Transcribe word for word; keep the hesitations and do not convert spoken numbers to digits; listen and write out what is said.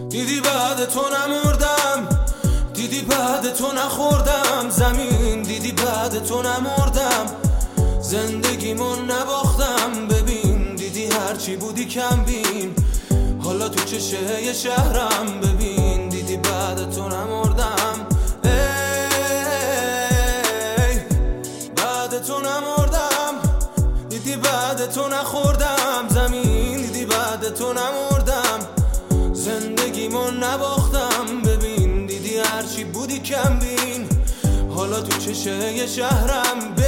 دیدی بعد تو نمردم، دیدی بعد تو نخوردم زمین، دیدی بعد تو نمردم زندگیمون نباختم. ببین دیدی هرچی بودی کم بین، حالا تو چشه یه شهرم. ببین دیدی بعد تو نمردم، ای بعد تو نمردم، دیدی بعد تو نخوردم زمین، دیدی بعد تو نمردم زندگیمون نباختم. ببین دیدی هرچی بودی کم بین، حالا تو چشه یه شهرم.